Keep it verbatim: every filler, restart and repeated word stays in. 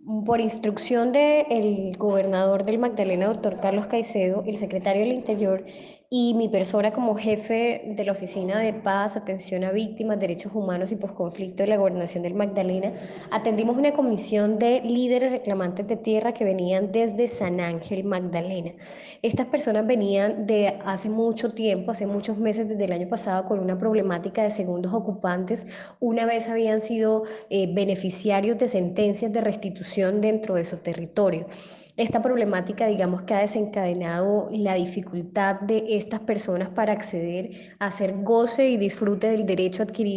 Por instrucción del gobernador del Magdalena, doctor Carlos Caicedo, el secretario del Interior y mi persona como jefe de la Oficina de Paz, Atención a Víctimas, Derechos Humanos y Posconflicto de la Gobernación del Magdalena, atendimos una comisión de líderes reclamantes de tierra que venían desde San Ángel, Magdalena. Estas personas venían de hace mucho tiempo, hace muchos meses, desde el año pasado, con una problemática de segundos ocupantes. Una vez habían sido eh, beneficiarios de sentencias de restitución dentro de su territorio. Esta problemática, digamos, que ha desencadenado la dificultad de estas personas para acceder a hacer goce y disfrute del derecho adquirido